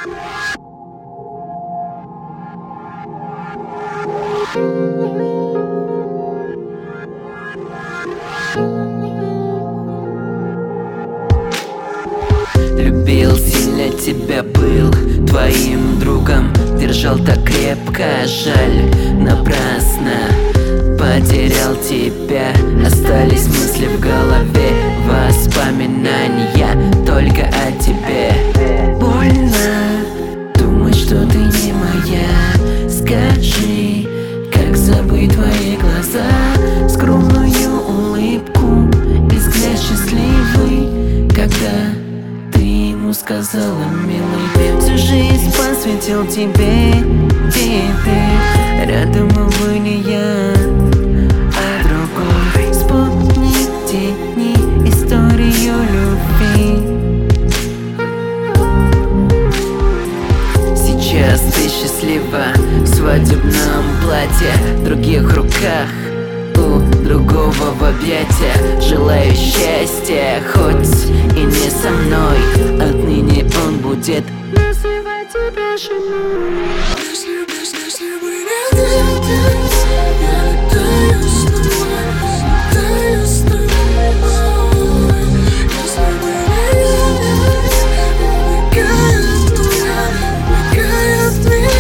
Любил сильно тебя, был твоим другом, держал так крепко, жаль, напрасно потерял тебя. Остались мысли в голове, воспоминания только о тебе. Больно думать, что ты не моя. Скажи, как забыть твои глаза, скромную улыбку и взгляд счастливый, когда сказала, милый, всю жизнь посвятил тебе, где ты, рядом увы не я, а другой. Вспомни те дни, историю любви. Сейчас ты счастлива в свадебном платье, в других руках, у другого в объятия. Желаю счастья, хоть и не со мной. Отныне он будет называть тебя женой. Если бы не ты, я летаю с тобой, летаю с тобой. Если бы не я, убегает мир.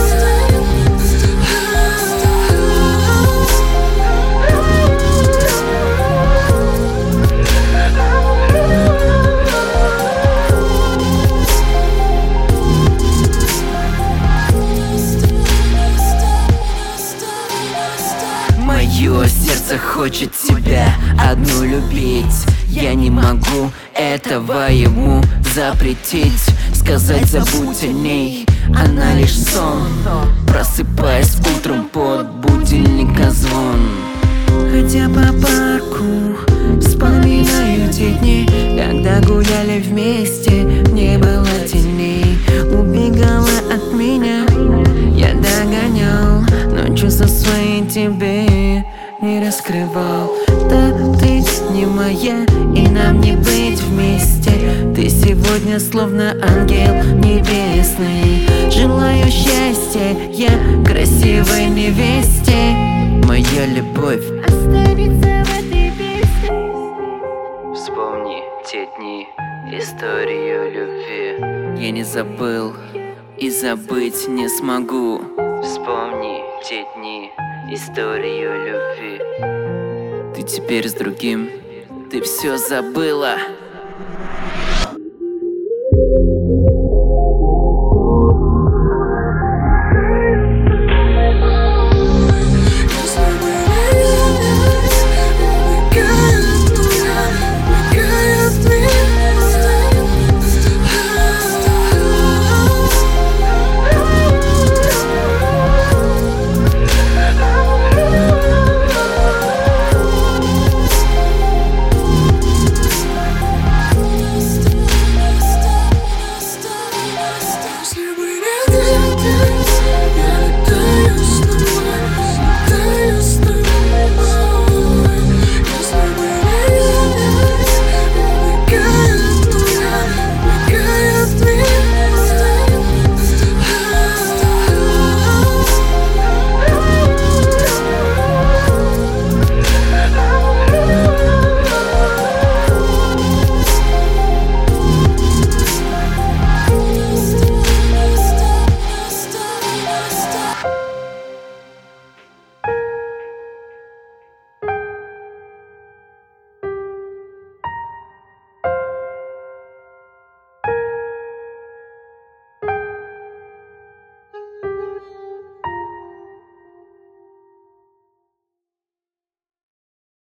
Мое сердце хочет тебя одну любить. Я не могу этого ему запретить. Сказать забудь о ней, она лишь сон. Просыпаясь утром под будильника звон. Ходя по парку, вспоминаю те дни, когда гуляли вместе, не было теней. Убегала от меня, я догонял, но чувства свои тебе не раскрывал. Да ты не моя, и нам не быть вместе. Ты сегодня словно ангел небесный. Желаю счастья я красивой невесте. Моя любовь останется в этой песне. Вспомни те дни, историю любви. Я не забыл и забыть не смогу. Вспомни те дни, историю любви. Ты теперь с другим, ты все забыла.